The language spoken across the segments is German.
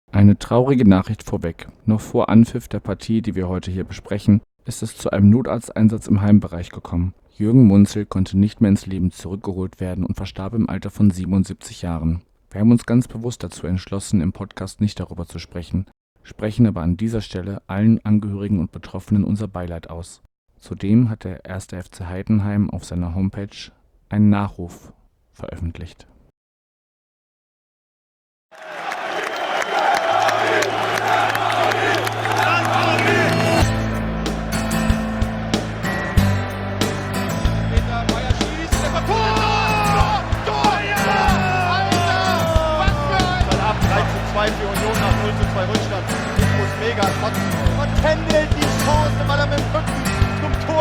Eine traurige Nachricht vorweg. Noch vor Anpfiff der Partie, die wir heute hier besprechen, ist es zu einem Notarzteinsatz im Heimbereich gekommen. Jürgen Munzel konnte nicht mehr ins Leben zurückgeholt werden und verstarb im Alter von 77 Jahren. Wir haben uns ganz bewusst dazu entschlossen, im Podcast nicht darüber zu sprechen, sprechen aber an dieser Stelle allen Angehörigen und Betroffenen unser Beileid aus. Zudem hat der 1. FC Heidenheim auf seiner Homepage einen Nachruf veröffentlicht. Für Union nach 0:2 Rückstand. Nico mega trotzen und händelt die Chance, weil er mit dem Rücken zum Tor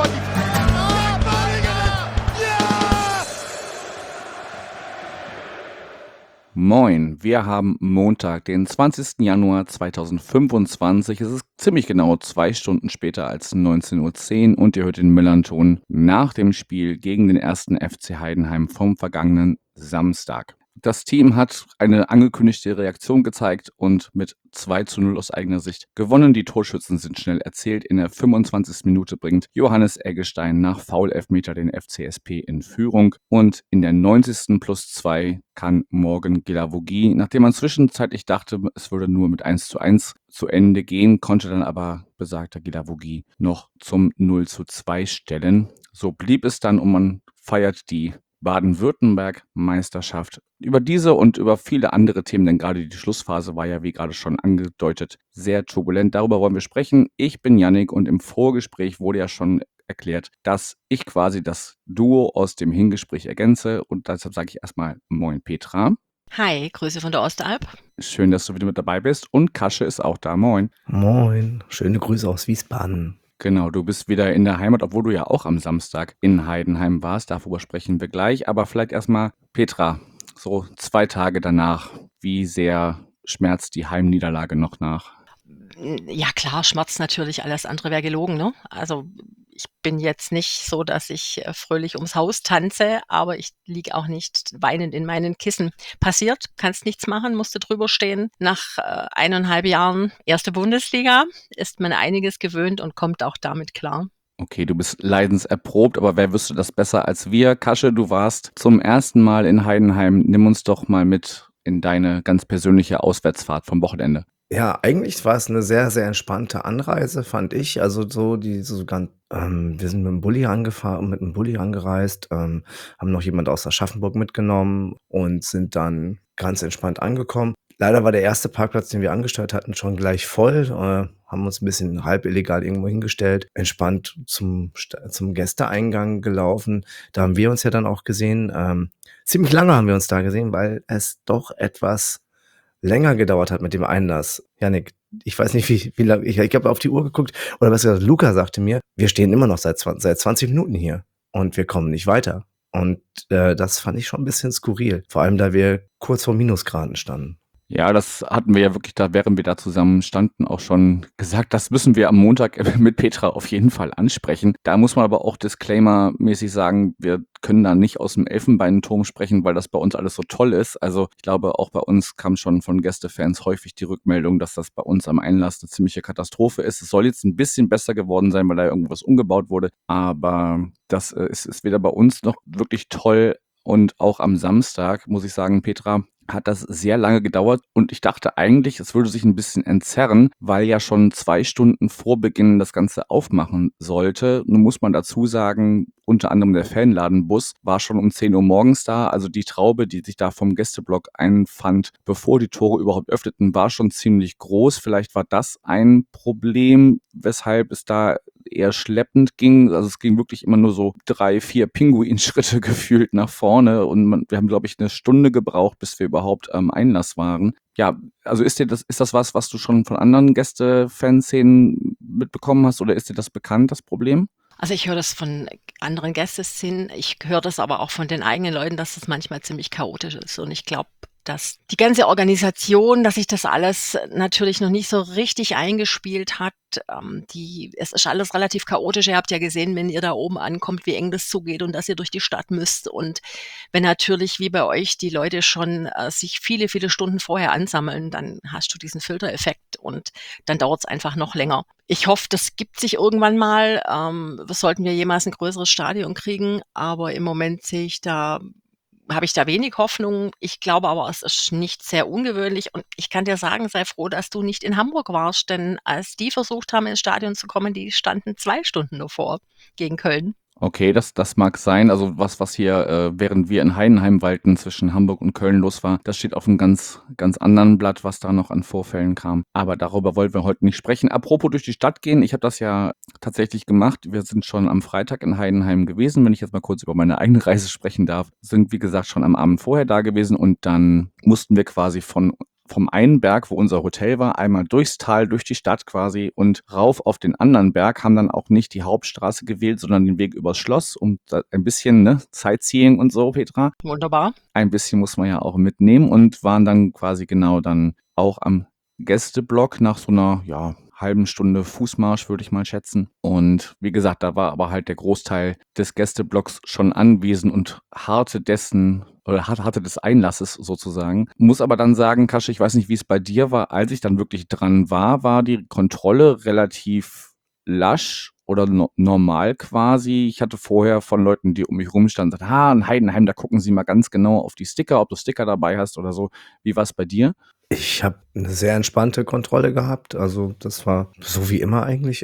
Moin, wir haben Montag, den 20. Januar 2025. Es ist ziemlich genau 2 Stunden später als 19:10 Uhr und ihr hört den Millern-Ton nach dem Spiel gegen den 1. FC Heidenheim vom vergangenen Samstag. Das Team hat eine angekündigte Reaktion gezeigt und mit 2:0 aus eigener Sicht gewonnen. Die Torschützen sind schnell erzählt. In der 25. Minute bringt Johannes Eggestein nach Foul-Elfmeter den FCSP in Führung. Und in der 90. +2 kann Morgan Guilavogui, nachdem man zwischenzeitlich dachte, es würde nur mit 1:1 zu Ende gehen, konnte dann aber besagter Guilavogui noch zum 0:2 stellen. So blieb es dann und man feiert die Baden-Württemberg-Meisterschaft. Über diese und über viele andere Themen, denn gerade die Schlussphase war ja, wie gerade schon angedeutet, sehr turbulent. Darüber wollen wir sprechen. Ich bin Yannick und im Vorgespräch wurde ja schon erklärt, dass ich quasi das Duo aus dem Hingespräch ergänze und deshalb sage ich erstmal Moin Petra. Hi, Grüße von der Ostalb. Schön, dass du wieder mit dabei bist und Kasche ist auch da. Moin. Moin, schöne Grüße aus Wiesbaden. Genau, du bist wieder in der Heimat, obwohl du ja auch am Samstag in Heidenheim warst. Darüber sprechen wir gleich. Aber vielleicht erstmal, Petra, so 2 Tage danach, wie sehr schmerzt die Heimniederlage noch nach? Ja klar, schmerzt natürlich, alles andere wäre gelogen, ne? Also ich bin jetzt nicht so, dass ich fröhlich ums Haus tanze, aber ich liege auch nicht weinend in meinen Kissen. Passiert, kannst nichts machen, musste drüber stehen. Nach 1,5 Jahren erste Bundesliga ist man einiges gewöhnt und kommt auch damit klar. Okay, du bist leidenserprobt, aber wer wüsste das besser als wir? Kasche, du warst zum ersten Mal in Heidenheim. Nimm uns doch mal mit in deine ganz persönliche Auswärtsfahrt vom Wochenende. Ja, eigentlich war es eine sehr, sehr entspannte Anreise, fand ich. Also wir sind mit dem Bulli angereist, haben noch jemand aus Aschaffenburg mitgenommen und sind dann ganz entspannt angekommen. Leider war der erste Parkplatz, den wir angesteuert hatten, schon gleich voll. Haben uns ein bisschen halb illegal irgendwo hingestellt, entspannt zum Gästeeingang gelaufen. Da haben wir uns ja dann auch gesehen. Ziemlich lange haben wir uns da gesehen, weil es doch etwas länger gedauert hat mit dem Einlass. Jannik, ich weiß nicht, wie lange, ich habe auf die Uhr geguckt, oder was gesagt, Luca sagte mir, wir stehen immer noch seit 20 Minuten hier und wir kommen nicht weiter. Und das fand ich schon ein bisschen skurril, vor allem da wir kurz vor Minusgraden standen. Ja, das hatten wir ja wirklich da, während wir da zusammen standen, auch schon gesagt. Das müssen wir am Montag mit Petra auf jeden Fall ansprechen. Da muss man aber auch disclaimer-mäßig sagen, wir können da nicht aus dem Elfenbeinturm sprechen, weil das bei uns alles so toll ist. Also ich glaube, auch bei uns kam schon von Gästefans häufig die Rückmeldung, dass das bei uns am Einlass eine ziemliche Katastrophe ist. Es soll jetzt ein bisschen besser geworden sein, weil da irgendwas umgebaut wurde. Aber das ist weder bei uns noch wirklich toll. Und auch am Samstag, muss ich sagen, Petra, hat das sehr lange gedauert und ich dachte eigentlich, es würde sich ein bisschen entzerren, weil ja schon 2 Stunden vor Beginn das Ganze aufmachen sollte. Nun muss man dazu sagen, unter anderem der Fanladenbus war schon um 10 Uhr morgens da. Also die Traube, die sich da vom Gästeblock einfand, bevor die Tore überhaupt öffneten, war schon ziemlich groß. Vielleicht war das ein Problem, weshalb es da eher schleppend ging. Also es ging wirklich immer nur so 3, 4 Pinguinschritte gefühlt nach vorne und wir haben, glaube ich, 1 Stunde gebraucht, bis wir überhaupt am Einlass waren. Ja, also ist das was du schon von anderen Gäste-Fanszenen mitbekommen hast oder ist dir das bekannt, das Problem? Also ich höre das von anderen Gästeszenen, ich höre das aber auch von den eigenen Leuten, dass das manchmal ziemlich chaotisch ist und ich glaube, dass die ganze Organisation, dass sich das alles natürlich noch nicht so richtig eingespielt hat. Es ist alles relativ chaotisch. Ihr habt ja gesehen, wenn ihr da oben ankommt, wie eng das zugeht und dass ihr durch die Stadt müsst. Und wenn natürlich wie bei euch die Leute schon sich viele, viele Stunden vorher ansammeln, dann hast du diesen Filtereffekt und dann dauert es einfach noch länger. Ich hoffe, das gibt sich irgendwann mal. Sollten wir jemals ein größeres Stadion kriegen, aber im Moment habe ich da wenig Hoffnung. Ich glaube aber, es ist nicht sehr ungewöhnlich und ich kann dir sagen, sei froh, dass du nicht in Hamburg warst, denn als die versucht haben, ins Stadion zu kommen, die standen 2 Stunden davor gegen Köln. Okay, das mag sein. Also was hier, während wir in Heidenheim walten, zwischen Hamburg und Köln los war, das steht auf einem ganz, ganz anderen Blatt, was da noch an Vorfällen kam. Aber darüber wollten wir heute nicht sprechen. Apropos durch die Stadt gehen, ich habe das ja tatsächlich gemacht. Wir sind schon am Freitag in Heidenheim gewesen, wenn ich jetzt mal kurz über meine eigene Reise sprechen darf. Sind, wie gesagt, schon am Abend vorher da gewesen und dann mussten wir quasi vom einen Berg, wo unser Hotel war, einmal durchs Tal, durch die Stadt quasi und rauf auf den anderen Berg, haben dann auch nicht die Hauptstraße gewählt, sondern den Weg übers Schloss, um da ein bisschen, ne, Sightseeing und so, Petra. Wunderbar. Ein bisschen muss man ja auch mitnehmen und waren dann quasi genau dann auch am Gästeblock nach so einer, ja, halben Stunde Fußmarsch, würde ich mal schätzen. Und wie gesagt, da war aber halt der Großteil des Gästeblocks schon anwesend und harrte des Einlasses sozusagen. Muss aber dann sagen, Kasche, ich weiß nicht, wie es bei dir war, als ich dann wirklich dran war die Kontrolle relativ lasch oder normal quasi. Ich hatte vorher von Leuten, die um mich rumstanden, gesagt, in Heidenheim, da gucken sie mal ganz genau auf die Sticker, ob du Sticker dabei hast oder so. Wie war es bei dir? Ich habe eine sehr entspannte Kontrolle gehabt. Also, das war so wie immer eigentlich.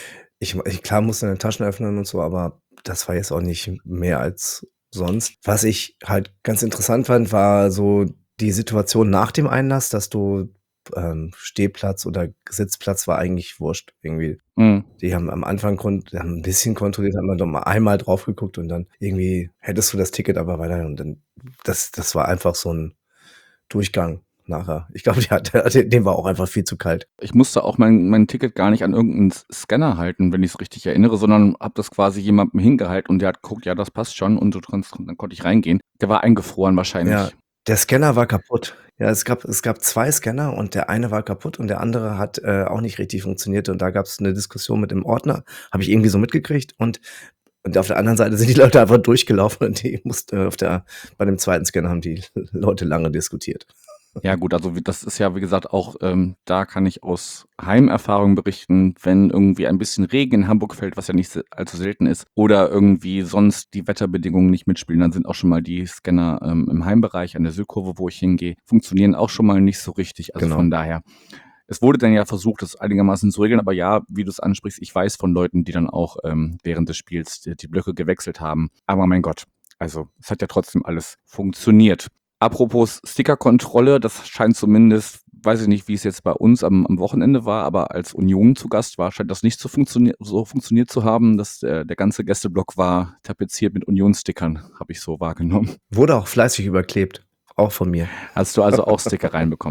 Klar musste deine Taschen öffnen und so, aber das war jetzt auch nicht mehr als sonst. Was ich halt ganz interessant fand, war so die Situation nach dem Einlass, dass du Stehplatz oder Sitzplatz war eigentlich wurscht irgendwie. Mhm. Die haben am Anfang die haben ein bisschen kontrolliert, haben dann doch mal einmal drauf geguckt und dann irgendwie hättest du das Ticket aber weiter und dann das war einfach so ein Durchgang nachher. Ich glaube, dem war auch einfach viel zu kalt. Ich musste auch mein Ticket gar nicht an irgendeinen Scanner halten, wenn ich es richtig erinnere, sondern habe das quasi jemandem hingehalten und der hat geguckt, ja, das passt schon und dann konnte ich reingehen. Der war eingefroren wahrscheinlich. Ja, der Scanner war kaputt. Ja, es gab 2 Scanner und der eine war kaputt und der andere hat auch nicht richtig funktioniert und da gab es eine Diskussion mit dem Ordner, habe ich irgendwie so mitgekriegt und auf der anderen Seite sind die Leute einfach durchgelaufen und die mussten bei dem zweiten Scanner haben die Leute lange diskutiert. Ja gut, also das ist ja, wie gesagt, auch, da kann ich aus Heimerfahrung berichten, wenn irgendwie ein bisschen Regen in Hamburg fällt, was ja nicht allzu selten ist, oder irgendwie sonst die Wetterbedingungen nicht mitspielen, dann sind auch schon mal die Scanner im Heimbereich an der Südkurve, wo ich hingehe, funktionieren auch schon mal nicht so richtig. Also Genau. von daher, es wurde dann ja versucht, das einigermaßen zu regeln, aber ja, wie du es ansprichst, ich weiß von Leuten, die dann auch während des Spiels die Blöcke gewechselt haben. Aber mein Gott, also es hat ja trotzdem alles funktioniert. Apropos Stickerkontrolle, das scheint zumindest, weiß ich nicht, wie es jetzt bei uns am Wochenende war, aber als Union zu Gast war, scheint das nicht so funktioniert zu haben, dass der ganze Gästeblock war tapeziert mit Union-Stickern, habe ich so wahrgenommen. Wurde auch fleißig überklebt, auch von mir. Hast du also auch Sticker reinbekommen?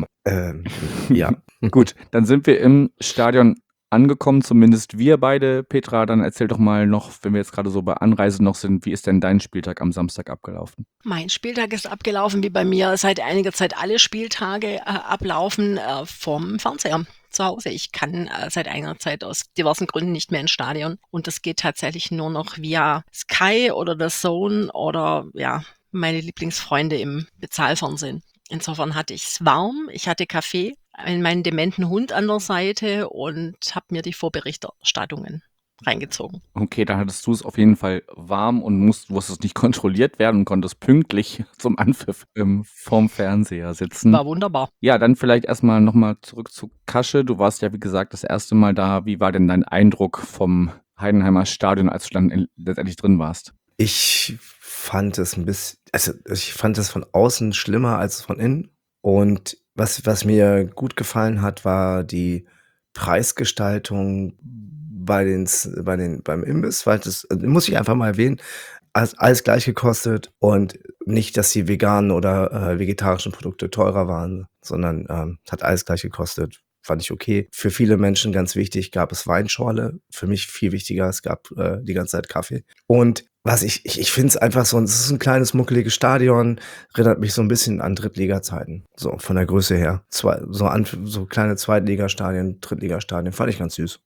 Ja. Gut, dann sind wir im Stadion angekommen, zumindest wir beide. Petra, dann erzähl doch mal noch, wenn wir jetzt gerade so bei Anreise noch sind, wie ist denn dein Spieltag am Samstag abgelaufen? Mein Spieltag ist abgelaufen, wie bei mir seit einiger Zeit alle Spieltage ablaufen, vom Fernseher zu Hause. Ich kann seit einiger Zeit aus diversen Gründen nicht mehr ins Stadion und das geht tatsächlich nur noch via Sky oder The Zone oder ja, meine Lieblingsfreunde im Bezahlfernsehen. Insofern hatte ich's warm, ich hatte Kaffee, meinen dementen Hund an der Seite und habe mir die Vorberichterstattungen reingezogen. Okay, dann hattest du es auf jeden Fall warm und musstest nicht kontrolliert werden und konntest pünktlich zum Anpfiff vorm Fernseher sitzen. War wunderbar. Ja, dann vielleicht erstmal nochmal zurück zu Kasche. Du warst ja, wie gesagt, das erste Mal da. Wie war denn dein Eindruck vom Heidenheimer Stadion, als du dann letztendlich drin warst? Ich fand es ich fand es von außen schlimmer als von innen. Und was mir gut gefallen hat, war die Preisgestaltung beim Imbiss, weil das muss ich einfach mal erwähnen, alles gleich gekostet und nicht, dass die veganen oder vegetarischen Produkte teurer waren, sondern hat alles gleich gekostet. Fand ich okay. Für viele Menschen ganz wichtig, gab es Weinschorle. Für mich viel wichtiger, es gab die ganze Zeit Kaffee. Und Ich finde es einfach so, es ist ein kleines, muckeliges Stadion, erinnert mich so ein bisschen an Drittliga-Zeiten, so von der Größe her. So kleine Zweitligastadien, Drittligastadien, fand ich ganz süß.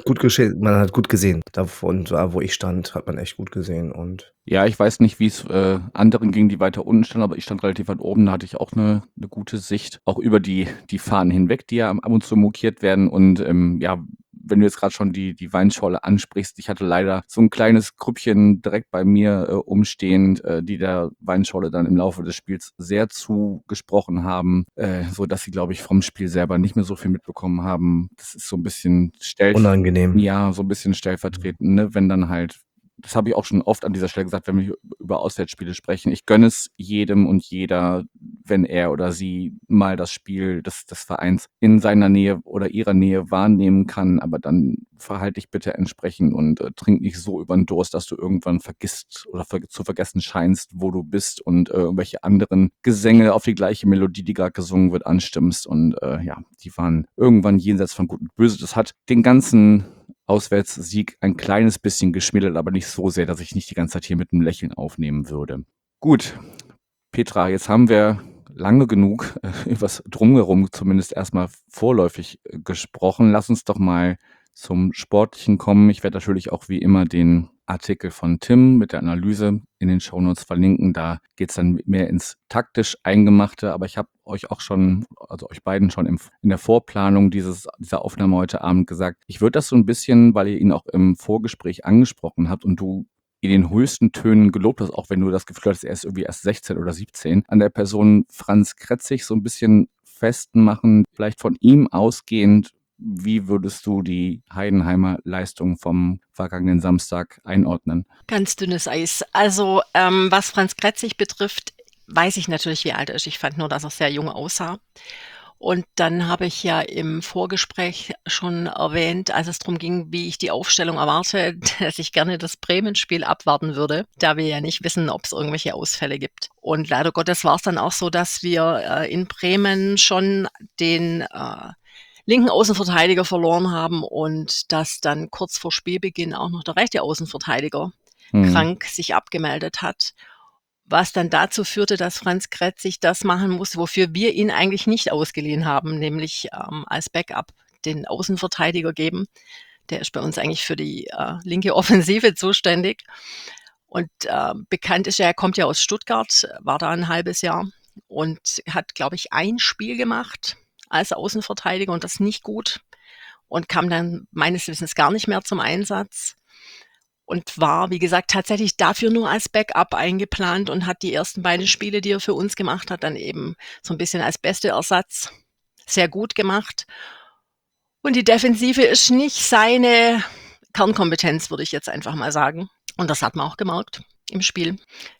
Man hat gut gesehen. Da, wo ich stand, hat man echt gut gesehen und Ja, ich weiß nicht, wie es anderen ging, die weiter unten standen, aber ich stand relativ weit oben, da hatte ich auch eine gute Sicht, auch über die Fahnen hinweg, die ja ab und zu mokiert werden. Und ja, wenn du jetzt gerade schon die Weinschorle ansprichst, ich hatte leider so ein kleines Grüppchen direkt bei mir umstehend, die der Weinschorle dann im Laufe des Spiels sehr zugesprochen haben, so dass sie, glaube ich, vom Spiel selber nicht mehr so viel mitbekommen haben. Das ist so ein bisschen unangenehm. ja, so ein bisschen stellvertretend, ne, wenn dann halt, das habe ich auch schon oft an dieser Stelle gesagt, wenn wir über Auswärtsspiele sprechen. Ich gönne es jedem und jeder, wenn er oder sie mal das Spiel des Vereins in seiner Nähe oder ihrer Nähe wahrnehmen kann, aber dann verhalte dich bitte entsprechend und trink nicht so über den Durst, dass du irgendwann vergisst oder zu vergessen scheinst, wo du bist und irgendwelche anderen Gesänge auf die gleiche Melodie, die gerade gesungen wird, anstimmst. Und ja, die waren irgendwann jenseits von Gut und Böse. Das hat den ganzen Auswärtssieg ein kleines bisschen geschmälert, aber nicht so sehr, dass ich nicht die ganze Zeit hier mit einem Lächeln aufnehmen würde. Gut, Petra, jetzt haben wir lange genug übers Drumherum zumindest erstmal vorläufig gesprochen. Lass uns doch mal zum Sportlichen kommen. Ich werde natürlich auch wie immer den Artikel von Tim mit der Analyse in den Shownotes verlinken. Da geht es dann mehr ins taktisch Eingemachte, aber ich habe euch auch schon, also euch beiden schon in der Vorplanung dieser Aufnahme heute Abend gesagt, ich würde das so ein bisschen, weil ihr ihn auch im Vorgespräch angesprochen habt und du in den höchsten Tönen gelobt hast, auch wenn du das Gefühl hattest, er ist irgendwie erst 16 oder 17, an der Person Franz Kretzig so ein bisschen festmachen, vielleicht von ihm ausgehend. Wie würdest du die Heidenheimer Leistung vom vergangenen Samstag einordnen? Ganz dünnes Eis. Also, was Franz Kretzig betrifft, weiß ich natürlich, wie alt er ist. Ich fand nur, dass er sehr jung aussah. Und dann habe ich ja im Vorgespräch schon erwähnt, als es darum ging, wie ich die Aufstellung erwarte, dass ich gerne das Bremen-Spiel abwarten würde, da wir ja nicht wissen, ob es irgendwelche Ausfälle gibt. Und leider Gottes war es dann auch so, dass wir in Bremen schon den linken Außenverteidiger verloren haben und dass dann kurz vor Spielbeginn auch noch der rechte Außenverteidiger krank sich abgemeldet hat, was dann dazu führte, dass Franz Kretzig das machen musste, wofür wir ihn eigentlich nicht ausgeliehen haben, nämlich als Backup den Außenverteidiger geben. Der ist bei uns eigentlich für die linke Offensive zuständig. Und bekannt ist er kommt ja aus Stuttgart, war da ein halbes Jahr und hat, glaube ich, ein Spiel gemacht als Außenverteidiger und das nicht gut und kam dann meines Wissens gar nicht mehr zum Einsatz und war, wie gesagt, tatsächlich dafür nur als Backup eingeplant und hat die ersten beiden Spiele, die er für uns gemacht hat, dann eben so ein bisschen als beste Ersatz sehr gut gemacht. Und die Defensive ist nicht seine Kernkompetenz, würde ich jetzt einfach mal sagen. Und das hat man auch gemerkt im Spiel.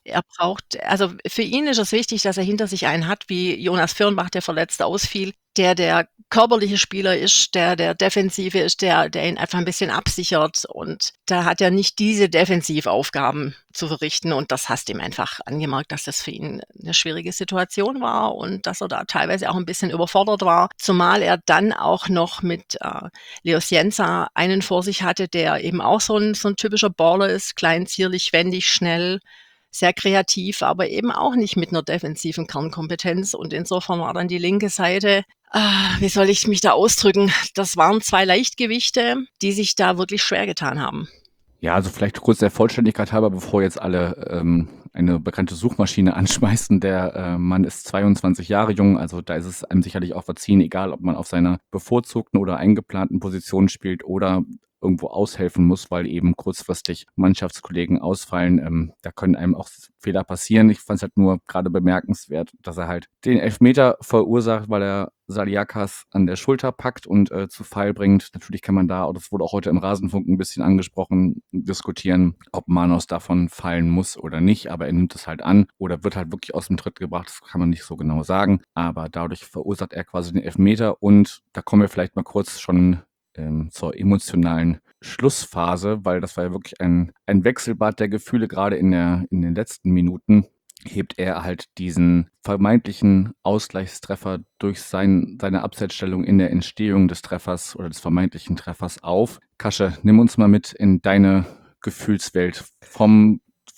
Also für ihn ist es wichtig, dass er hinter sich einen hat, wie Jonas Firnbach, der verletzt ausfiel, der körperliche Spieler ist, der Defensive ist, der ihn einfach ein bisschen absichert. Und da hat er nicht diese Defensivaufgaben zu verrichten. Und das hast ihm einfach angemerkt, dass das für ihn eine schwierige Situation war und dass er da teilweise auch ein bisschen überfordert war. Zumal er dann auch noch mit Leos Jensa einen vor sich hatte, der eben auch so ein typischer Baller ist, klein, zierlich, wendig, schnell, sehr kreativ, aber eben auch nicht mit einer defensiven Kernkompetenz. Und insofern war dann die linke Seite, wie soll ich mich da ausdrücken? Das waren zwei Leichtgewichte, die sich da wirklich schwer getan haben. Ja, also vielleicht kurz der Vollständigkeit halber, bevor jetzt alle eine bekannte Suchmaschine anschmeißen. Der Mann ist 22 Jahre jung, also da ist es einem sicherlich auch verziehen, egal ob man auf seiner bevorzugten oder eingeplanten Position spielt oder irgendwo aushelfen muss, weil eben kurzfristig Mannschaftskollegen ausfallen. Da können einem auch Fehler passieren. Ich fand es halt nur gerade bemerkenswert, dass er halt den Elfmeter verursacht, weil er Saliakas an der Schulter packt und zu Fall bringt. Natürlich kann man da, das wurde auch heute im Rasenfunk ein bisschen angesprochen, diskutieren, ob Manos davon fallen muss oder nicht, aber er nimmt es halt an oder wird halt wirklich aus dem Tritt gebracht, das kann man nicht so genau sagen, aber dadurch verursacht er quasi den Elfmeter und da kommen wir vielleicht mal kurz schon zur emotionalen Schlussphase, weil das war ja wirklich ein Wechselbad der Gefühle, gerade in den letzten Minuten hebt er halt diesen vermeintlichen Ausgleichstreffer durch seine Abseitsstellung in der Entstehung des Treffers oder des vermeintlichen Treffers auf. Kasche, nimm uns mal mit in deine Gefühlswelt vom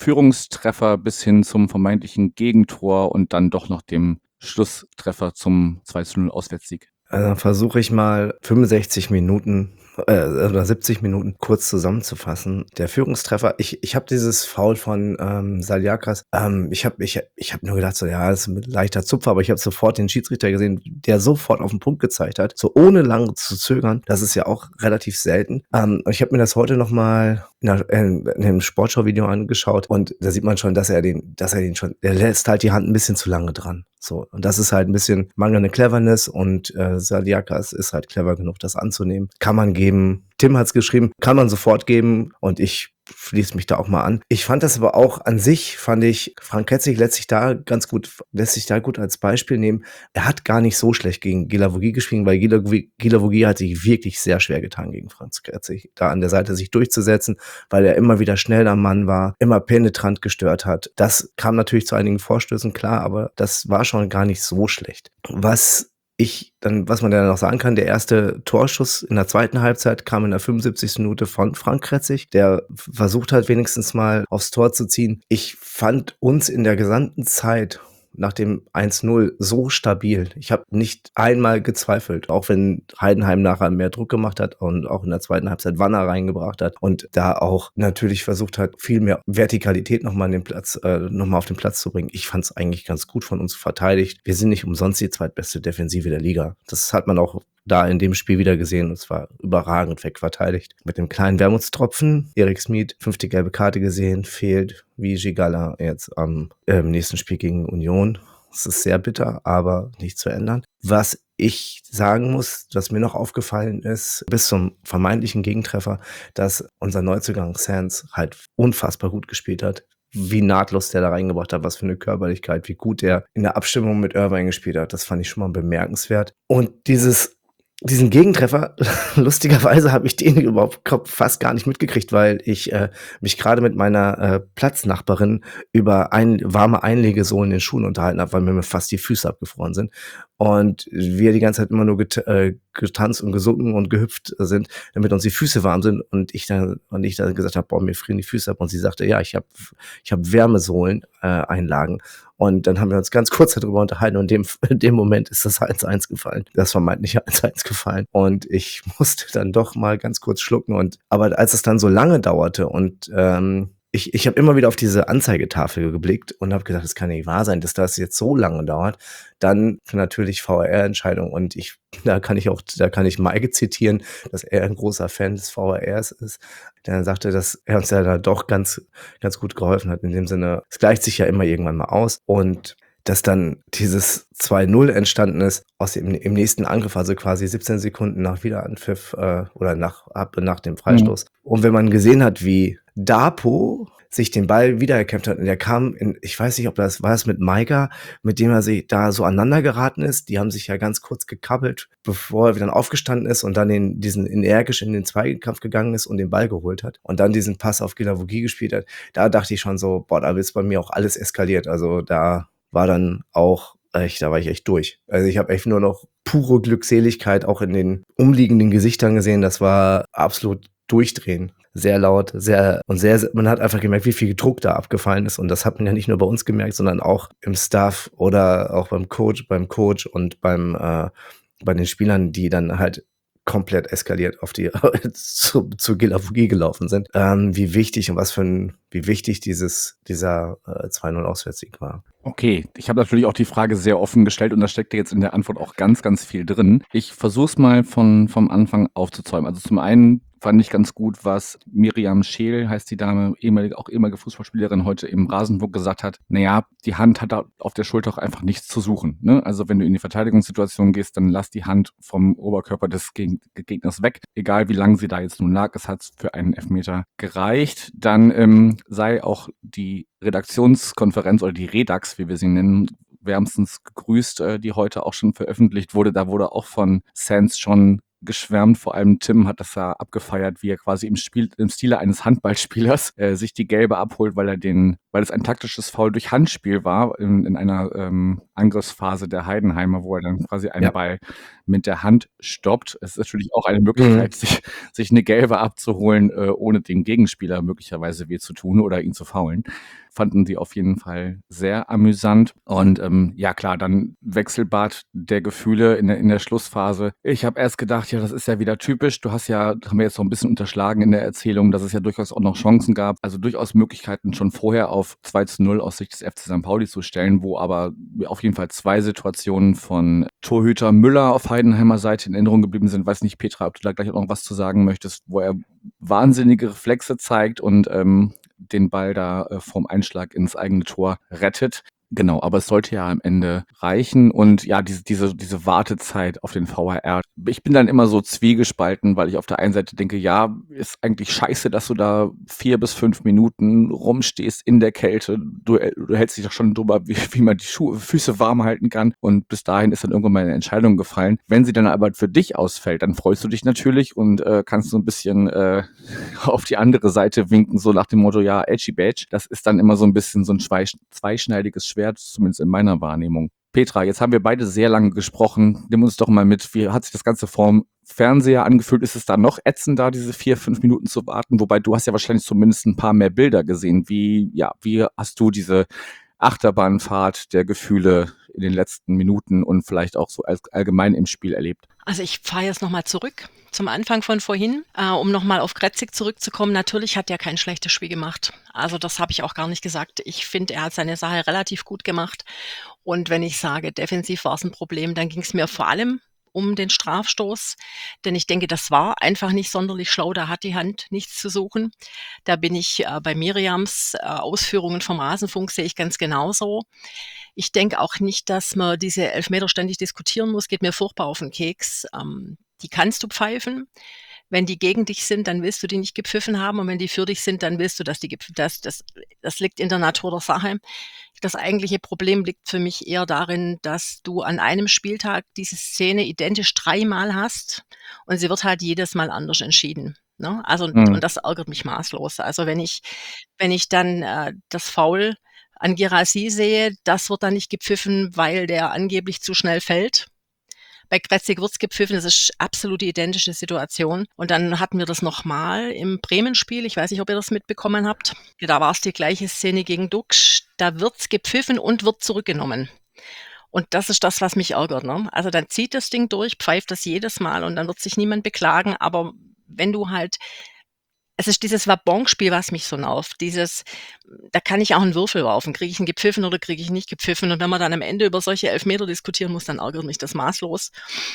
Führungstreffer bis hin zum vermeintlichen Gegentor und dann doch noch dem Schlusstreffer zum 2:0 Auswärtssieg? Dann versuche ich mal 65 Minuten oder 70 Minuten kurz zusammenzufassen. Der Führungstreffer, ich habe dieses Foul von Saliakas, ich hab nur gedacht, so ja, das ist ein leichter Zupfer, aber ich habe sofort den Schiedsrichter gesehen, der sofort auf den Punkt gezeigt hat, so ohne lange zu zögern. Das ist ja auch relativ selten. Und ich habe mir das heute nochmal in einem Sportschau-Video angeschaut und da sieht man schon, der lässt halt die Hand ein bisschen zu lange dran. So, und das ist halt ein bisschen mangelnde Cleverness und Saliakas ist halt clever genug, das anzunehmen. Kann man geben. Tim hat's geschrieben, kann man sofort geben und ich schließe mich da auch mal an. Ich fand das aber auch an sich, Frank Ketzig lässt sich da gut als Beispiel nehmen. Er hat gar nicht so schlecht gegen Guilavogui gespielt, weil Guilavogui hat sich wirklich sehr schwer getan gegen Frank Ketzig, da an der Seite sich durchzusetzen, weil er immer wieder schnell am Mann war, immer penetrant gestört hat. Das kam natürlich zu einigen Vorstößen, klar, aber das war schon gar nicht so schlecht. Was man dann noch sagen kann, der erste Torschuss in der zweiten Halbzeit kam in der 75. Minute von Frank Kretzig, der versucht hat, wenigstens mal aufs Tor zu ziehen. Ich fand uns in der gesamten Zeit nach dem 1:0 so stabil. Ich habe nicht einmal gezweifelt, auch wenn Heidenheim nachher mehr Druck gemacht hat und auch in der zweiten Halbzeit Wanner reingebracht hat und da auch natürlich versucht hat, viel mehr Vertikalität nochmal auf den Platz zu bringen. Ich fand es eigentlich ganz gut von uns verteidigt. Wir sind nicht umsonst die zweitbeste Defensive der Liga. Das hat man auch da in dem Spiel wieder gesehen und zwar überragend wegverteidigt. Mit dem kleinen Wermutstropfen, Erik Smith, 5. gelbe Karte gesehen, fehlt wie Gigala jetzt am nächsten Spiel gegen Union. Es ist sehr bitter, aber nicht zu ändern. Was ich sagen muss, was mir noch aufgefallen ist, bis zum vermeintlichen Gegentreffer, dass unser Neuzugang Sands halt unfassbar gut gespielt hat. Wie nahtlos der da reingebracht hat, was für eine Körperlichkeit, wie gut er in der Abstimmung mit Irvine gespielt hat. Das fand ich schon mal bemerkenswert. Und diesen Gegentreffer, lustigerweise habe ich den überhaupt fast gar nicht mitgekriegt, weil ich mich gerade mit meiner Platznachbarin über warme Einlegesohlen in den Schuhen unterhalten habe, weil mir fast die Füße abgefroren sind. Und wir die ganze Zeit immer nur getanzt und gesungen und gehüpft sind, damit uns die Füße warm sind. Und ich dann gesagt habe, boah, mir frieren die Füße ab. Und sie sagte, ja, ich hab Wärmesohlen Einlagen. Und dann haben wir uns ganz kurz darüber unterhalten und in dem Moment ist das 1:1 gefallen. Das vermeintliche 1:1 gefallen. Und ich musste dann doch mal ganz kurz schlucken. Aber als es dann so lange dauerte und ich habe immer wieder auf diese Anzeigetafel geblickt und habe gedacht, das kann nicht wahr sein, dass das jetzt so lange dauert. Dann natürlich VAR-Entscheidung und da kann ich Maike zitieren, dass er ein großer Fan des VARs ist. Der sagte, dass er uns ja da doch ganz, ganz gut geholfen hat. In dem Sinne, es gleicht sich ja immer irgendwann mal aus und dass dann dieses 2:0 entstanden ist im nächsten Angriff, also quasi 17 Sekunden nach Wiederanpfiff oder nach dem Freistoß. Und wenn man gesehen hat, wie Dapo sich den Ball wiedererkämpft hat und der kam ich weiß nicht, war es mit Maika, mit dem er sich da so aneinander geraten ist. Die haben sich ja ganz kurz gekabbelt, bevor er wieder aufgestanden ist und dann energisch in den Zweikampf gegangen ist und den Ball geholt hat und dann diesen Pass auf Guilavogui gespielt hat. Da dachte ich schon so, boah, da ist bei mir auch alles eskaliert. Also da war dann auch da war ich echt durch. Also ich habe echt nur noch pure Glückseligkeit auch in den umliegenden Gesichtern gesehen. Das war absolut durchdrehen. Sehr laut, man hat einfach gemerkt, wie viel Druck da abgefallen ist. Und das hat man ja nicht nur bei uns gemerkt, sondern auch im Staff oder auch beim Coach und bei den Spielern, die dann halt komplett eskaliert zu Guilavogui gelaufen sind. Wie wichtig dieser 2:0 Auswärtssieg war. Okay, ich habe natürlich auch die Frage sehr offen gestellt und da steckte jetzt in der Antwort auch ganz, ganz viel drin. Ich versuche es mal vom Anfang aufzuzäumen. Also zum einen fand ich ganz gut, was Miriam Scheel, heißt die Dame, ehemalige Fußballspielerin, heute im Rasenfunk gesagt hat. Naja, die Hand hat da auf der Schulter auch einfach nichts zu suchen. Ne? Also wenn du in die Verteidigungssituation gehst, dann lass die Hand vom Oberkörper des Gegners weg. Egal wie lang sie da jetzt nun lag, es hat für einen Elfmeter gereicht. Dann sei auch die Redaktionskonferenz oder die Redax, wie wir sie nennen, wärmstens gegrüßt, die heute auch schon veröffentlicht wurde. Da wurde auch von Sands schon geschwärmt, vor allem Tim hat das ja abgefeiert, wie er quasi im Stile eines Handballspielers sich die Gelbe abholt, weil er den weil es ein taktisches Foul durch Handspiel war in einer Angriffsphase der Heidenheimer, wo er dann quasi einen Ja. Ball mit der Hand stoppt. Es ist natürlich auch eine Mhm. Möglichkeit, sich eine Gelbe abzuholen, ohne dem Gegenspieler möglicherweise weh zu tun oder ihn zu faulen. Fanden sie auf jeden Fall sehr amüsant. Und ja klar, dann Wechselbad der Gefühle in der Schlussphase. Ich habe erst gedacht, ja, das ist ja wieder typisch. Du hast ja, haben wir jetzt noch ein bisschen unterschlagen in der Erzählung, dass es ja durchaus auch noch Chancen gab. Also durchaus Möglichkeiten schon vorher auf 2:0 aus Sicht des FC St. Pauli zu stellen, wo aber auf jeden Fall 2 Situationen von Torhüter Müller auf Heidenheimer Seite in Erinnerung geblieben sind. Weiß nicht, Petra, ob du da gleich auch noch was zu sagen möchtest, wo er wahnsinnige Reflexe zeigt und den Ball da vorm Einschlag ins eigene Tor rettet. Genau, aber es sollte ja am Ende reichen und ja, diese Wartezeit auf den VAR. Ich bin dann immer so zwiegespalten, weil ich auf der einen Seite denke, ja, ist eigentlich scheiße, dass du da 4 bis 5 Minuten rumstehst in der Kälte. Du hältst dich doch schon drüber, wie man die Füße warm halten kann und bis dahin ist dann irgendwann mal eine Entscheidung gefallen. Wenn sie dann aber für dich ausfällt, dann freust du dich natürlich und kannst so ein bisschen auf die andere Seite winken, so nach dem Motto, ja, edgy badge. Das ist dann immer so ein bisschen so ein zweischneidiges Schwert, zumindest in meiner Wahrnehmung. Petra, jetzt haben wir beide sehr lange gesprochen. Nimm uns doch mal mit, wie hat sich das Ganze vorm Fernseher angefühlt? Ist es da noch ätzender, diese 4, 5 Minuten zu warten? Wobei du hast ja wahrscheinlich zumindest ein paar mehr Bilder gesehen. Wie hast du diese Achterbahnfahrt der Gefühle in den letzten Minuten und vielleicht auch so allgemein im Spiel erlebt? Also ich fahre jetzt nochmal zurück zum Anfang von vorhin, um nochmal auf Gretzig zurückzukommen. Natürlich hat er kein schlechtes Spiel gemacht. Also das habe ich auch gar nicht gesagt. Ich finde, er hat seine Sache relativ gut gemacht. Und wenn ich sage, defensiv war es ein Problem, dann ging es mir vor allem um den Strafstoß. Denn ich denke, das war einfach nicht sonderlich schlau. Da hat die Hand nichts zu suchen. Da bin ich bei Miriams Ausführungen vom Rasenfunk, sehe ich ganz genauso. Ich denke auch nicht, dass man diese Elfmeter ständig diskutieren muss. Geht mir furchtbar auf den Keks. Die kannst du pfeifen. Wenn die gegen dich sind, dann willst du die nicht gepfiffen haben. Und wenn die für dich sind, dann willst du, dass die das liegt in der Natur der Sache. Das eigentliche Problem liegt für mich eher darin, dass du an einem Spieltag diese Szene identisch 3-mal hast und sie wird halt jedes Mal anders entschieden. Ne? Also, und das ärgert mich maßlos. Also wenn ich dann das Foul an Guirassy sehe, das wird dann nicht gepfiffen, weil der angeblich zu schnell fällt. Bei Gretzig wird's gepfiffen, das ist absolut die identische Situation. Und dann hatten wir das nochmal im Bremen-Spiel, ich weiß nicht, ob ihr das mitbekommen habt. Da war es die gleiche Szene gegen Duksch, da wird's gepfiffen und wird zurückgenommen. Und das ist das, was mich ärgert. Ne? Also dann zieht das Ding durch, pfeift das jedes Mal und dann wird sich niemand beklagen. Aber wenn du halt, es ist dieses Wabonspiel, was mich so nervt. Da kann ich auch einen Würfel werfen. Kriege ich ihn gepfiffen oder kriege ich nicht gepfiffen? Und wenn man dann am Ende über solche Elfmeter diskutieren muss, dann ärgert mich das maßlos.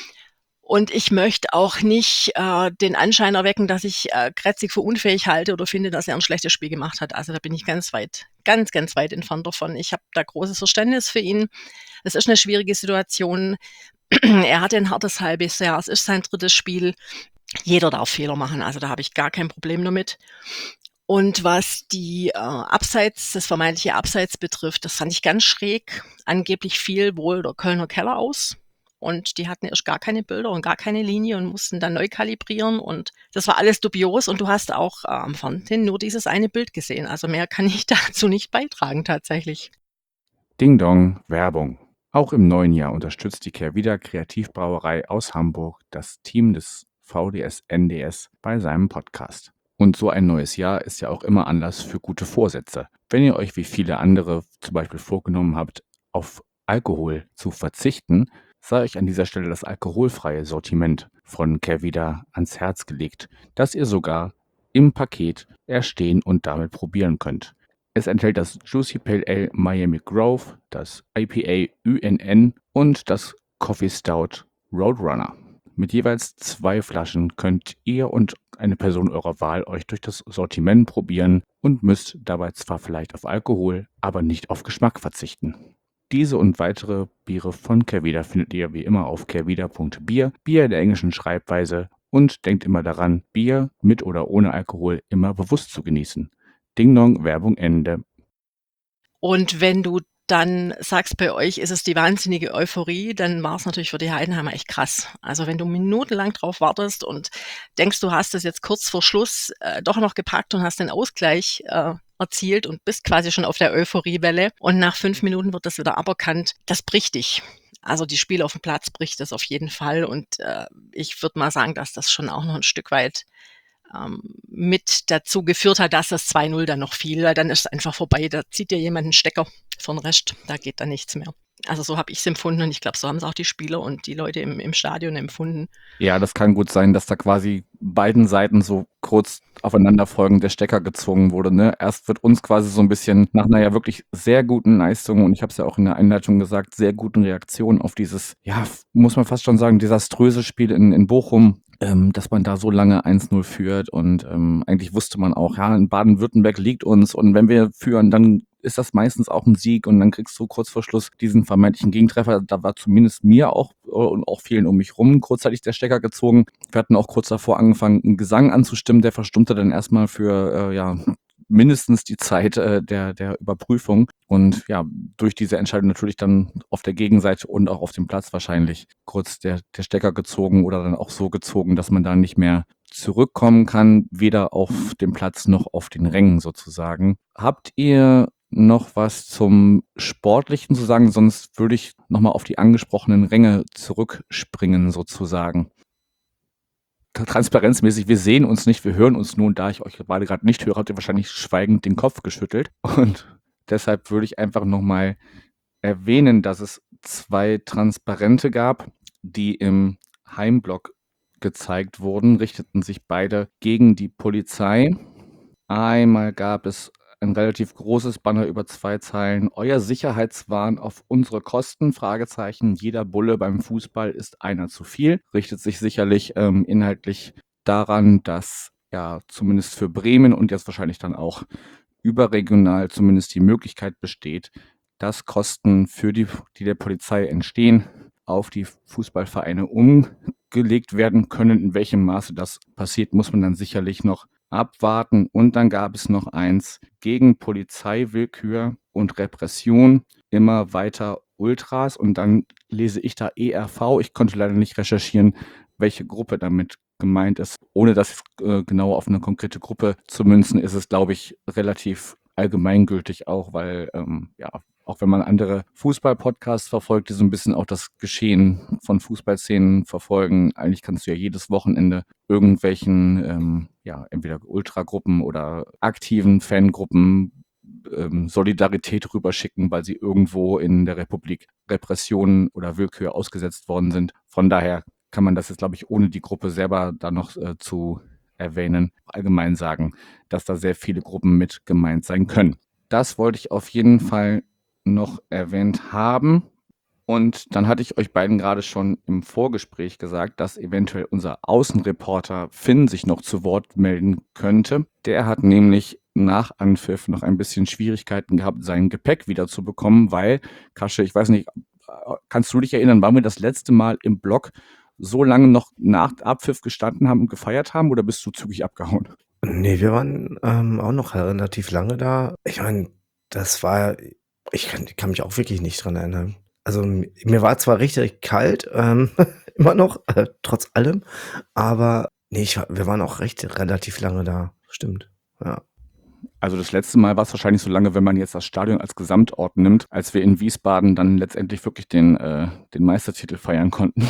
Und ich möchte auch nicht den Anschein erwecken, dass ich Gretzig für unfähig halte oder finde, dass er ein schlechtes Spiel gemacht hat. Also da bin ich ganz weit entfernt davon. Ich habe da großes Verständnis für ihn. Es ist eine schwierige Situation. Er hatte ein hartes halbes Jahr. Es ist sein 3. Spiel. Jeder darf Fehler machen, also da habe ich gar kein Problem damit. Und was die das vermeintliche Abseits betrifft, das fand ich ganz schräg. Angeblich fiel wohl der Kölner Keller aus und die hatten erst gar keine Bilder und gar keine Linie und mussten dann neu kalibrieren und das war alles dubios und du hast auch am Fernsehen nur dieses eine Bild gesehen. Also mehr kann ich dazu nicht beitragen tatsächlich. Ding Dong, Werbung. Auch im neuen Jahr unterstützt die Kehrwieder Kreativbrauerei aus Hamburg das Team des VDS NDS bei seinem Podcast. Und so ein neues Jahr ist ja auch immer Anlass für gute Vorsätze. Wenn ihr euch wie viele andere zum Beispiel vorgenommen habt, auf Alkohol zu verzichten, sei euch an dieser Stelle das alkoholfreie Sortiment von Kehrwieder ans Herz gelegt, das ihr sogar im Paket erstehen und damit probieren könnt. Es enthält das Juicy Pale Ale Miami Grove, das IPA UNN und das Coffee Stout Roadrunner. Mit jeweils 2 Flaschen könnt ihr und eine Person eurer Wahl euch durch das Sortiment probieren und müsst dabei zwar vielleicht auf Alkohol, aber nicht auf Geschmack verzichten. Diese und weitere Biere von Kehrwieder findet ihr wie immer auf kehrwieder.bier, Bier in der englischen Schreibweise, und denkt immer daran, Bier mit oder ohne Alkohol immer bewusst zu genießen. Ding Dong, Werbung Ende. Und wenn du dann sagst, bei euch ist es die wahnsinnige Euphorie, dann war es natürlich für die Heidenheimer echt krass. Also wenn du minutenlang drauf wartest und denkst, du hast es jetzt kurz vor Schluss doch noch gepackt und hast den Ausgleich erzielt und bist quasi schon auf der Euphoriewelle und nach 5 Minuten wird das wieder aberkannt. Das bricht dich. Also die Spiele auf dem Platz bricht das auf jeden Fall und ich würde mal sagen, dass das schon auch noch ein Stück weit mit dazu geführt hat, dass das 2-0 dann noch fiel, weil dann ist es einfach vorbei. Da zieht dir jemand einen Stecker für den Rest, da geht dann nichts mehr. Also so habe ich es empfunden und ich glaube, so haben es auch die Spieler und die Leute im Stadion empfunden. Ja, das kann gut sein, dass da quasi beiden Seiten so kurz aufeinanderfolgend der Stecker gezogen wurde. Ne? Erst wird uns quasi so ein bisschen nach einer ja wirklich sehr guten Leistung und ich habe es ja auch in der Einleitung gesagt, sehr guten Reaktionen auf dieses, ja, muss man fast schon sagen, desaströse Spiel in Bochum, dass man da so lange 1-0 führt und eigentlich wusste man auch, ja, in Baden-Württemberg liegt uns und wenn wir führen, dann ist das meistens auch ein Sieg und dann kriegst du kurz vor Schluss diesen vermeintlichen Gegentreffer. Da war zumindest mir auch und auch vielen um mich rum kurzzeitig der Stecker gezogen. Wir hatten auch kurz davor angefangen, einen Gesang anzustimmen, der verstummte dann erstmal für mindestens die Zeit der Überprüfung. Und ja, durch diese Entscheidung natürlich dann auf der Gegenseite und auch auf dem Platz wahrscheinlich kurz der Stecker gezogen oder dann auch so gezogen, dass man da nicht mehr zurückkommen kann, weder auf dem Platz noch auf den Rängen sozusagen. Habt ihr noch was zum Sportlichen zu sagen? Sonst würde ich nochmal auf die angesprochenen Ränge zurückspringen sozusagen. Transparenzmäßig, wir sehen uns nicht, wir hören uns nur und da ich euch beide gerade nicht höre, habt ihr wahrscheinlich schweigend den Kopf geschüttelt und deshalb würde ich einfach nochmal erwähnen, dass es 2 Transparente gab, die im Heimblock gezeigt wurden, richteten sich beide gegen die Polizei. Einmal gab es ein relativ großes Banner über 2 Zeilen. Euer Sicherheitswahn auf unsere Kosten? Fragezeichen. Jeder Bulle beim Fußball ist einer zu viel. Richtet sich sicherlich inhaltlich daran, dass ja zumindest für Bremen und jetzt wahrscheinlich dann auch überregional zumindest die Möglichkeit besteht, dass Kosten für die der Polizei entstehen, auf die Fußballvereine umgelegt werden können. In welchem Maße das passiert, muss man dann sicherlich noch abwarten. Und dann gab es noch eins gegen Polizeiwillkür und Repression, immer weiter Ultras. Und dann lese ich da ERV. Ich konnte leider nicht recherchieren, welche Gruppe damit gemeint ist. Ohne das genau auf eine konkrete Gruppe zu münzen, ist es, glaube ich, relativ allgemeingültig auch, weil ja, auch wenn man andere Fußball-Podcasts verfolgt, die so ein bisschen auch das Geschehen von Fußballszenen verfolgen, eigentlich kannst du ja jedes Wochenende irgendwelchen, ja, entweder Ultragruppen oder aktiven Fangruppen Solidarität rüberschicken, weil sie irgendwo in der Republik Repressionen oder Willkür ausgesetzt worden sind. Von daher kann man das jetzt, glaube ich, ohne die Gruppe selber da noch zu erwähnen, allgemein sagen, dass da sehr viele Gruppen mit gemeint sein können. Das wollte ich auf jeden Fall noch erwähnt haben. Und dann hatte ich euch beiden gerade schon im Vorgespräch gesagt, dass eventuell unser Außenreporter Finn sich noch zu Wort melden könnte. Der hat nämlich nach Anpfiff noch ein bisschen Schwierigkeiten gehabt, sein Gepäck wiederzubekommen, weil, Kasche, ich weiß nicht, kannst du dich erinnern, waren wir das letzte Mal im Block so lange noch nach Abpfiff gestanden haben und gefeiert haben oder bist du zügig abgehauen? Ne, wir waren, auch noch relativ lange da. Ich meine, das war ich kann mich auch wirklich nicht dran erinnern. Also, mir war zwar richtig kalt, immer noch, trotz allem, aber ne, wir waren auch relativ lange da. Stimmt, ja. Also das letzte Mal war es wahrscheinlich so lange, wenn man jetzt das Stadion als Gesamtort nimmt, als wir in Wiesbaden dann letztendlich wirklich den Meistertitel feiern konnten.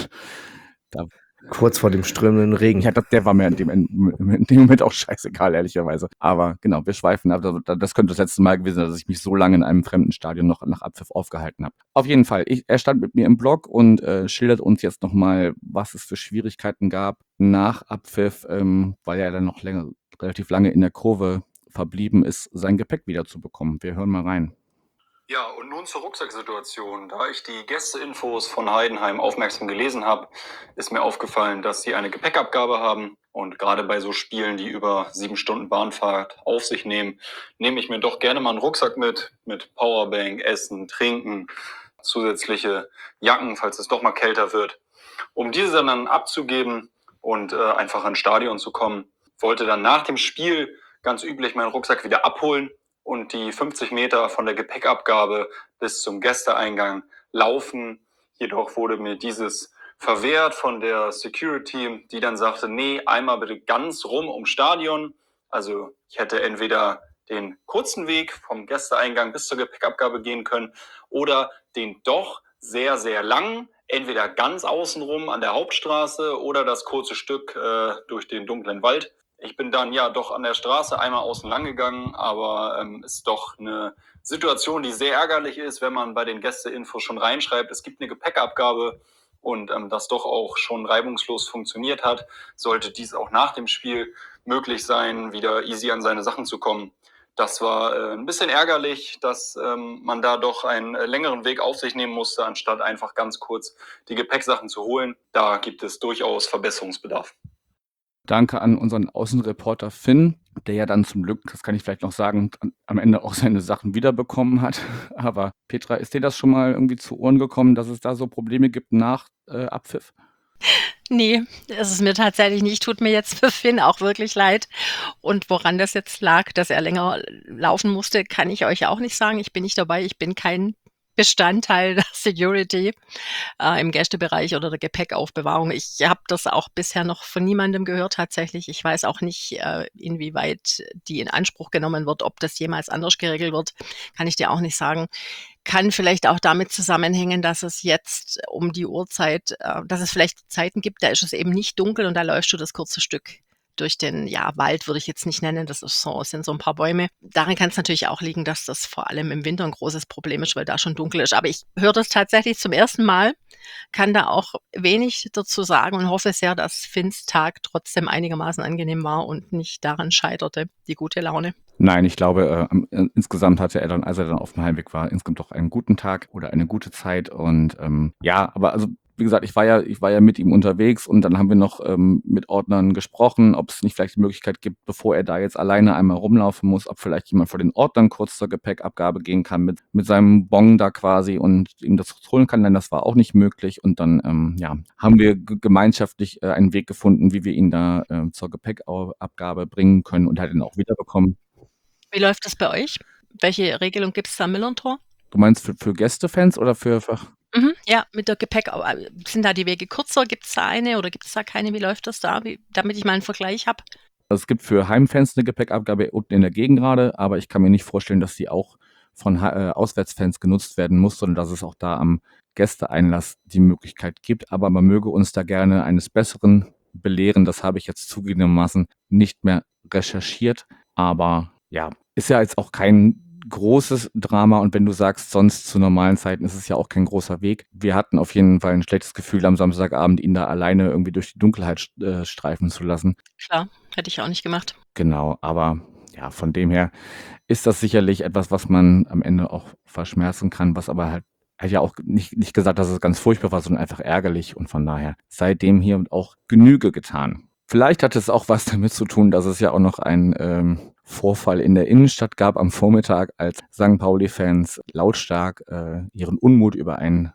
Da Kurz vor dem strömenden Regen. Ja, der war mir in dem Moment auch scheißegal, ehrlicherweise. Aber genau, wir schweifen ab. Das könnte das letzte Mal gewesen sein, dass ich mich so lange in einem fremden Stadion noch nach Abpfiff aufgehalten habe. Auf jeden Fall, er stand mit mir im Blog und schildert uns jetzt nochmal, was es für Schwierigkeiten gab nach Abpfiff, weil er dann noch relativ lange in der Kurve verblieben ist, sein Gepäck wiederzubekommen. Wir hören mal rein. Ja, und nun zur Rucksacksituation. Da ich die Gästeinfos von Heidenheim aufmerksam gelesen habe, ist mir aufgefallen, dass sie eine Gepäckabgabe haben. Und gerade bei so Spielen, die über 7 Stunden Bahnfahrt auf sich nehmen, nehme ich mir doch gerne mal einen Rucksack mit Powerbank, Essen, Trinken, zusätzliche Jacken, falls es doch mal kälter wird. Um diese dann abzugeben und einfach ins Stadion zu kommen, wollte dann nach dem Spiel ganz üblich meinen Rucksack wieder abholen und die 50 Meter von der Gepäckabgabe bis zum Gästeeingang laufen. Jedoch wurde mir dieses verwehrt von der Security, die dann sagte, nee, einmal bitte ganz rum ums Stadion. Also ich hätte entweder den kurzen Weg vom Gästeeingang bis zur Gepäckabgabe gehen können oder den doch sehr, sehr langen, entweder ganz außenrum an der Hauptstraße oder das kurze Stück durch den dunklen Wald. Ich bin dann ja doch an der Straße einmal außen lang gegangen, aber ist doch eine Situation, die sehr ärgerlich ist, wenn man bei den Gästeinfos schon reinschreibt, es gibt eine Gepäckabgabe und das doch auch schon reibungslos funktioniert hat, sollte dies auch nach dem Spiel möglich sein, wieder easy an seine Sachen zu kommen. Das war ein bisschen ärgerlich, dass man da doch einen längeren Weg auf sich nehmen musste, anstatt einfach ganz kurz die Gepäcksachen zu holen. Da gibt es durchaus Verbesserungsbedarf. Danke an unseren Außenreporter Finn, der ja dann zum Glück, das kann ich vielleicht noch sagen, am Ende auch seine Sachen wiederbekommen hat. Aber Petra, ist dir das schon mal irgendwie zu Ohren gekommen, dass es da so Probleme gibt nach Abpfiff? Nee, es ist mir tatsächlich nicht. Tut mir jetzt für Finn auch wirklich leid. Und woran das jetzt lag, dass er länger laufen musste, kann ich euch auch nicht sagen. Ich bin nicht dabei. Ich bin kein Bestandteil der Security im Gästebereich oder der Gepäckaufbewahrung. Ich habe das auch bisher noch von niemandem gehört tatsächlich. Ich weiß auch nicht, inwieweit die in Anspruch genommen wird, ob das jemals anders geregelt wird, kann ich dir auch nicht sagen. Kann vielleicht auch damit zusammenhängen, dass es jetzt um die Uhrzeit, dass es vielleicht Zeiten gibt, da ist es eben nicht dunkel und da läufst du das kurze Stück durch den, ja, Wald würde ich jetzt nicht nennen, das ist so, es sind so ein paar Bäume. Daran kann es natürlich auch liegen, dass das vor allem im Winter ein großes Problem ist, weil da schon dunkel ist. Aber ich höre das tatsächlich zum ersten Mal, kann da auch wenig dazu sagen und hoffe sehr, dass Finns Tag trotzdem einigermaßen angenehm war und nicht daran scheiterte, die gute Laune. Nein, ich glaube, insgesamt hatte er dann, als er dann auf dem Heimweg war, insgesamt doch einen guten Tag oder eine gute Zeit. Und ja, aber also wie gesagt, ich war ja mit ihm unterwegs und dann haben wir noch mit Ordnern gesprochen, ob es nicht vielleicht die Möglichkeit gibt, bevor er da jetzt alleine einmal rumlaufen muss, ob vielleicht jemand vor den Ordnern kurz zur Gepäckabgabe gehen kann mit seinem Bon da quasi und ihm das holen kann, denn das war auch nicht möglich. Und dann ja, haben wir gemeinschaftlich einen Weg gefunden, wie wir ihn da zur Gepäckabgabe bringen können und halt ihn auch wiederbekommen. Wie läuft das bei euch? Welche Regelung gibt es da am Millern-Tor? Du meinst für Gästefans oder für Ja, mit der Gepäck, sind da die Wege kürzer? Gibt es da eine oder gibt es da keine? Wie läuft das da? Damit ich mal einen Vergleich habe. Also es gibt für Heimfans eine Gepäckabgabe unten in der Gegengrade, aber ich kann mir nicht vorstellen, dass die auch von Auswärtsfans genutzt werden muss, sondern dass es auch da am Gästeeinlass die Möglichkeit gibt. Aber man möge uns da gerne eines Besseren belehren. Das habe ich jetzt zugegebenermaßen nicht mehr recherchiert. Aber ja, ist ja jetzt auch kein großes Drama. Und wenn du sagst, sonst zu normalen Zeiten ist es ja auch kein großer Weg. Wir hatten auf jeden Fall ein schlechtes Gefühl am Samstagabend, ihn da alleine irgendwie durch die Dunkelheit streifen zu lassen. Klar, hätte ich auch nicht gemacht. Genau, aber ja, von dem her ist das sicherlich etwas, was man am Ende auch verschmerzen kann, was aber halt ja auch nicht gesagt, dass es ganz furchtbar war, sondern einfach ärgerlich und von daher seitdem hier auch Genüge getan. Vielleicht hat es auch was damit zu tun, dass es ja auch noch einen Vorfall in der Innenstadt gab am Vormittag, als St. Pauli-Fans lautstark ihren Unmut über einen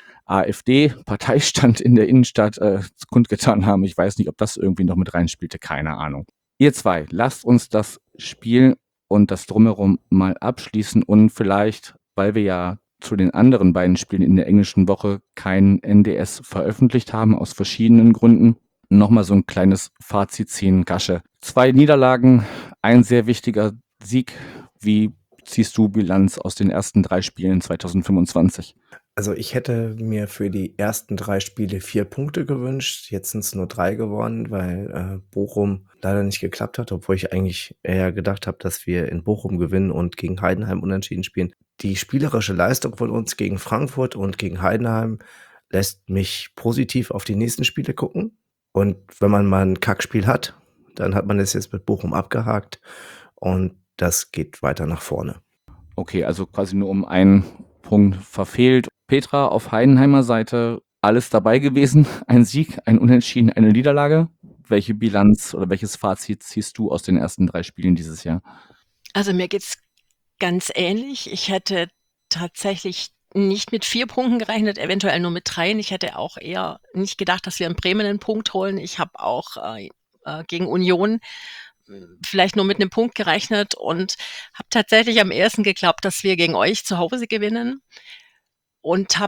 AfD-Parteistand in der Innenstadt kundgetan haben. Ich weiß nicht, ob das irgendwie noch mit reinspielte, keine Ahnung. Ihr zwei, lasst uns das Spiel und das Drumherum mal abschließen und vielleicht, weil wir ja zu den anderen beiden Spielen in der englischen Woche kein NDS veröffentlicht haben, aus verschiedenen Gründen, nochmal so ein kleines Fazit ziehen. Gasche, 2 Niederlagen, ein sehr wichtiger Sieg. Wie ziehst du Bilanz aus den ersten 3 Spielen 2025? Also ich hätte mir für die ersten 3 Spiele 4 Punkte gewünscht. Jetzt sind es nur 3 geworden, weil Bochum leider nicht geklappt hat, obwohl ich eigentlich eher gedacht habe, dass wir in Bochum gewinnen und gegen Heidenheim unentschieden spielen. Die spielerische Leistung von uns gegen Frankfurt und gegen Heidenheim lässt mich positiv auf die nächsten Spiele gucken. Und wenn man mal ein Kackspiel hat, dann hat man es jetzt mit Bochum abgehakt und das geht weiter nach vorne. Okay, also quasi nur um einen Punkt verfehlt. Petra, auf Heidenheimer Seite alles dabei gewesen. Ein Sieg, ein Unentschieden, eine Niederlage. Welche Bilanz oder welches Fazit ziehst du aus den ersten 3 Spielen dieses Jahr? Also mir geht's ganz ähnlich. Ich hätte tatsächlich nicht mit 4 Punkten gerechnet, eventuell nur mit 3. Ich hätte auch eher nicht gedacht, dass wir in Bremen einen Punkt holen. Ich habe auch gegen Union vielleicht nur mit einem Punkt gerechnet und habe tatsächlich am ersten geglaubt, dass wir gegen euch zu Hause gewinnen und habe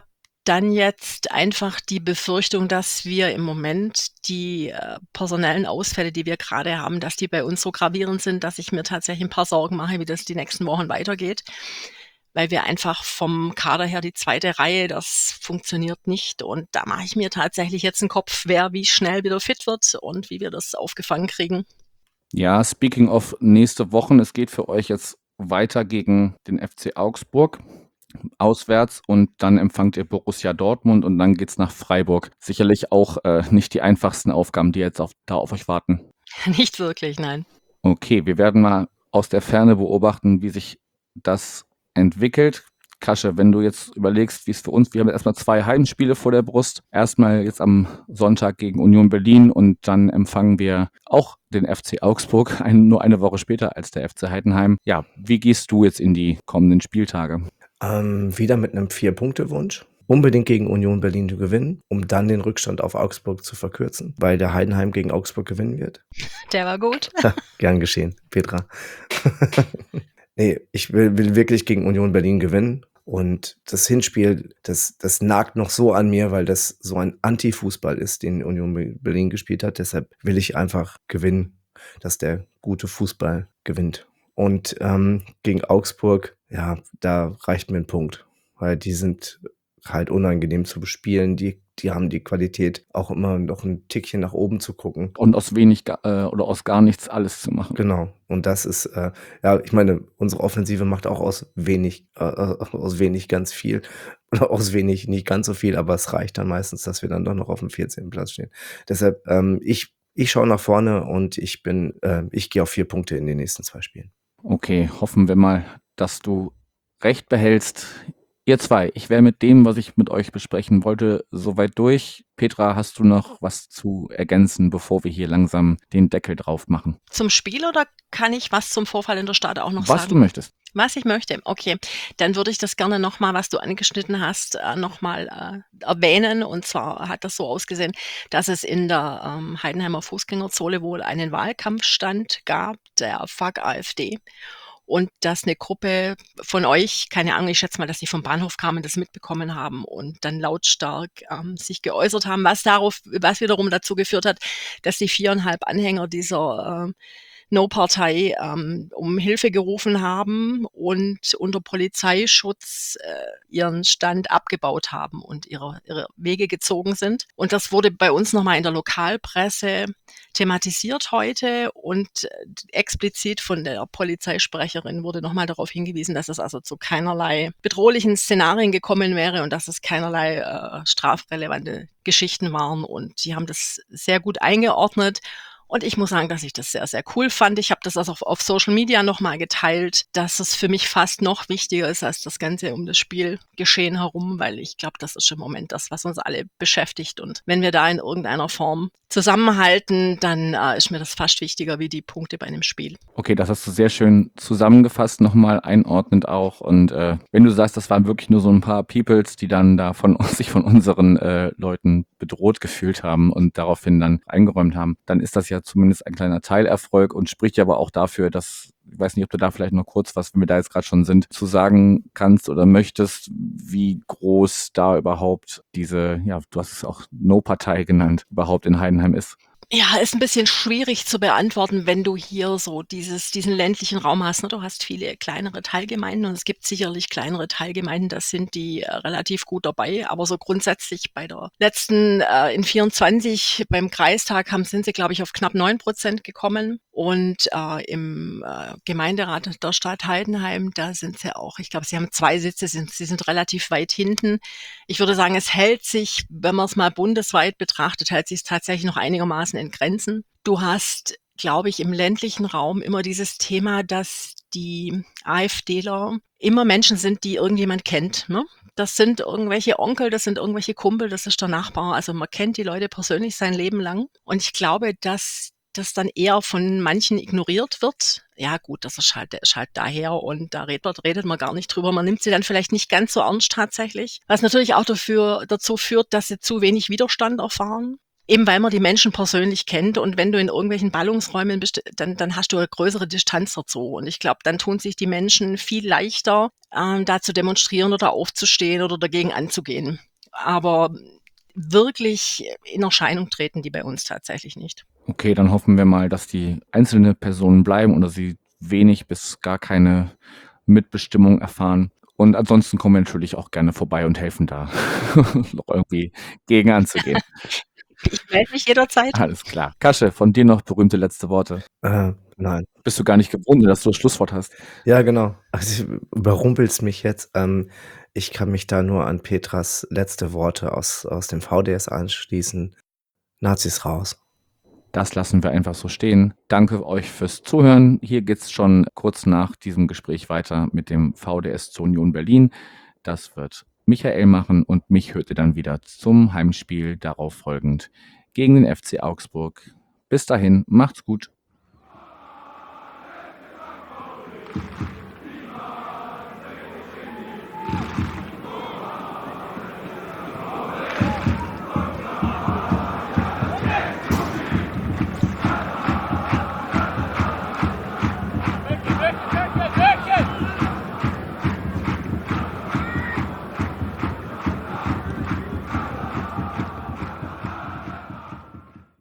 dann jetzt einfach die Befürchtung, dass wir im Moment die personellen Ausfälle, die wir gerade haben, dass die bei uns so gravierend sind, dass ich mir tatsächlich ein paar Sorgen mache, wie das die nächsten Wochen weitergeht. Weil wir einfach vom Kader her die zweite Reihe, das funktioniert nicht. Und da mache ich mir tatsächlich jetzt einen Kopf, wer wie schnell wieder fit wird und wie wir das aufgefangen kriegen. Ja, speaking of nächste Wochen, es geht für euch jetzt weiter gegen den FC Augsburg auswärts und dann empfangt ihr Borussia Dortmund und dann geht's nach Freiburg. Sicherlich auch nicht die einfachsten Aufgaben, die jetzt da auf euch warten. Nicht wirklich, nein. Okay, wir werden mal aus der Ferne beobachten, wie sich das entwickelt. Kasche, wenn du jetzt überlegst, wie es für uns, wir haben erstmal 2 Heimspiele vor der Brust. Erstmal jetzt am Sonntag gegen Union Berlin und dann empfangen wir auch den FC Augsburg, nur eine Woche später als der FC Heidenheim. Ja, wie gehst du jetzt in die kommenden Spieltage? Wieder mit einem 4-Punkte-Wunsch. Unbedingt gegen Union Berlin zu gewinnen, um dann den Rückstand auf Augsburg zu verkürzen, weil der Heidenheim gegen Augsburg gewinnen wird. Der war gut. Gern geschehen, Petra. Nee, ich will wirklich gegen Union Berlin gewinnen. Und das Hinspiel, das nagt noch so an mir, weil das so ein Anti-Fußball ist, den Union Berlin gespielt hat. Deshalb will ich einfach gewinnen, dass der gute Fußball gewinnt. Und gegen Augsburg, ja, da reicht mir ein Punkt, weil die sind halt unangenehm zu bespielen. Die haben die Qualität, auch immer noch ein Tickchen nach oben zu gucken. Und aus wenig oder aus gar nichts alles zu machen. Genau. Und das ist, ja, ich meine, unsere Offensive macht auch aus wenig ganz viel. Oder aus wenig nicht ganz so viel, aber es reicht dann meistens, dass wir dann doch noch auf dem 14. Platz stehen. Deshalb, ich schaue nach vorne und ich gehe auf 4 Punkte in den nächsten 2 Spielen. Okay, hoffen wir mal, dass du recht behältst. Ihr 2, ich wäre mit dem, was ich mit euch besprechen wollte, soweit durch. Petra, hast du noch was zu ergänzen, bevor wir hier langsam den Deckel drauf machen? Zum Spiel oder kann ich was zum Vorfall in der Stade auch noch sagen? Was du möchtest. Was ich möchte, okay. Dann würde ich das gerne nochmal, was du angeschnitten hast, nochmal erwähnen. Und zwar hat das so ausgesehen, dass es in der Heidenheimer Fußgängerzone wohl einen Wahlkampfstand gab, der Fuck AfD. Und dass eine Gruppe von euch, keine Ahnung, ich schätze mal, dass die vom Bahnhof kamen, das mitbekommen haben und dann lautstark sich geäußert haben, was wiederum dazu geführt hat, dass die 4,5 Anhänger dieser No-Partei um Hilfe gerufen haben und unter Polizeischutz ihren Stand abgebaut haben und ihre Wege gezogen sind. Und das wurde bei uns nochmal in der Lokalpresse thematisiert heute und explizit von der Polizeisprecherin wurde nochmal darauf hingewiesen, dass es also zu keinerlei bedrohlichen Szenarien gekommen wäre und dass es keinerlei strafrelevante Geschichten waren. Und die haben das sehr gut eingeordnet. Und ich muss sagen, dass ich das sehr, sehr cool fand. Ich habe das also auf Social Media nochmal geteilt, dass es für mich fast noch wichtiger ist als das Ganze um das Spielgeschehen herum, weil ich glaube, das ist im Moment das, was uns alle beschäftigt. Und wenn wir da in irgendeiner Form zusammenhalten, dann ist mir das fast wichtiger wie die Punkte bei einem Spiel. Okay, das hast du sehr schön zusammengefasst, nochmal einordnend auch. Und wenn du sagst, das waren wirklich nur so ein paar Peoples, die dann da sich von unseren Leuten bedroht gefühlt haben und daraufhin dann eingeräumt haben, dann ist das ja zumindest ein kleiner Teilerfolg und spricht ja aber auch dafür, dass, ich weiß nicht, ob du da vielleicht noch kurz was, wenn wir da jetzt gerade schon sind, zu sagen kannst oder möchtest, wie groß da überhaupt diese, ja, du hast es auch No-Partei genannt, überhaupt in Heidenheim ist. Ja, ist ein bisschen schwierig zu beantworten, wenn du hier so diesen ländlichen Raum hast. Ne? Du hast viele kleinere Teilgemeinden und es gibt sicherlich kleinere Teilgemeinden, das sind die relativ gut dabei. Aber so grundsätzlich bei der letzten in 24 beim Kreistag sind sie, glaube ich, auf knapp 9% gekommen. Und im Gemeinderat der Stadt Heidenheim, da sind sie auch, ich glaube, sie haben 2 Sitze, sie sind relativ weit hinten. Ich würde sagen, es hält sich, wenn man es mal bundesweit betrachtet, hält sich es tatsächlich noch einigermaßen in Grenzen. Du hast, glaube ich, im ländlichen Raum immer dieses Thema, dass die AfDler immer Menschen sind, die irgendjemand kennt, ne? Das sind irgendwelche Onkel, das sind irgendwelche Kumpel, das ist der Nachbar. Also man kennt die Leute persönlich sein Leben lang. Und ich glaube, dass das dann eher von manchen ignoriert wird. Ja gut, der ist halt daher und da redet man gar nicht drüber. Man nimmt sie dann vielleicht nicht ganz so ernst tatsächlich. Was natürlich auch dazu führt, dass sie zu wenig Widerstand erfahren. Eben weil man die Menschen persönlich kennt und wenn du in irgendwelchen Ballungsräumen bist, dann hast du eine größere Distanz dazu. Und ich glaube, dann tun sich die Menschen viel leichter, da zu demonstrieren oder aufzustehen oder dagegen anzugehen. aber wirklich in Erscheinung treten die bei uns tatsächlich nicht. Okay, dann hoffen wir mal, dass die einzelne Personen bleiben oder sie wenig bis gar keine Mitbestimmung erfahren. Und ansonsten kommen wir natürlich auch gerne vorbei und helfen da noch irgendwie gegen anzugehen. Ich melde mich jederzeit. Alles klar. Kasche, von dir noch berühmte letzte Worte. Nein. Bist du gar nicht gewohnt, dass du das Schlusswort hast? Ja, genau. Also, überrumpelst mich jetzt. Ich kann mich da nur an Petras letzte Worte aus dem VDS anschließen. Nazis raus. Das lassen wir einfach so stehen. Danke euch fürs Zuhören. Hier geht's schon kurz nach diesem Gespräch weiter mit dem VDS zur Union Berlin. Das wird Michael machen und mich hört ihr dann wieder zum Heimspiel darauf folgend gegen den FC Augsburg. Bis dahin, macht's gut.